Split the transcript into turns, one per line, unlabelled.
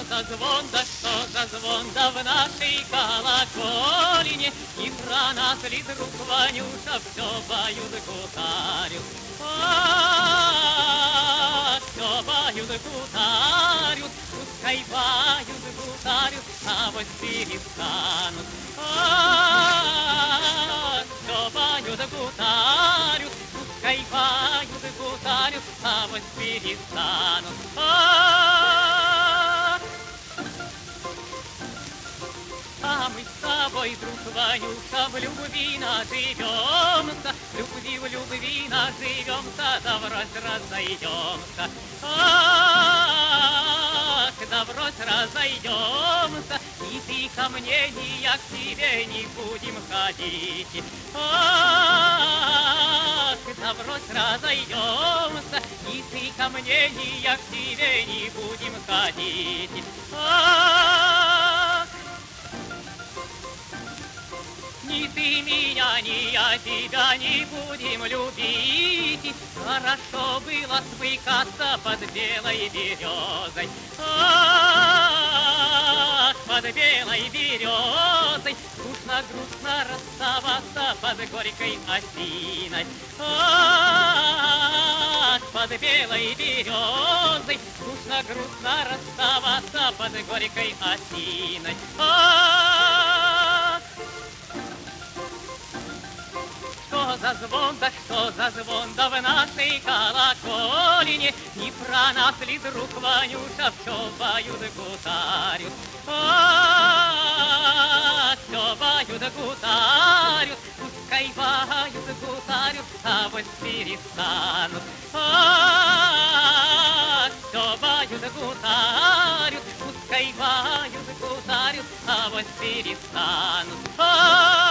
за звон, да в нашей колокольне, и про нас ли, друг Ванюша, все поют гутарю. Все поют гутарю, пускай поют гутарю, а вот перестанут. Все поют гутарю, пускай поют гутарю, а вот перестанут. А мы с тобой, друг Ванюша, в любви наживемся, в любви наживемся, да врозь разойдемся. Ах, да врозь разойдемся, ни ты ко мне, ни я к тебе не будем ходить. Ах, да врозь разойдемся, ни ты ко мне, ни я к тебе не будем ходить. Ах, ни ты меня, ни я тебя не будем любить. Хорошо было смыкаться под белой березой. Ах, под белой березой. Грустно расставаться под горькой осиной. Ах, под белой березой. Грустно расставаться под горькой осиной. Ах, что за звон, да в нашей колокольне, не про нас ли, друг Ванюша, все поют гутарю. Все поют гутарю, пускай поют гутарю, а вот перестанут. Все поют гутарю, пускай поют гутарю, а вот перестанут.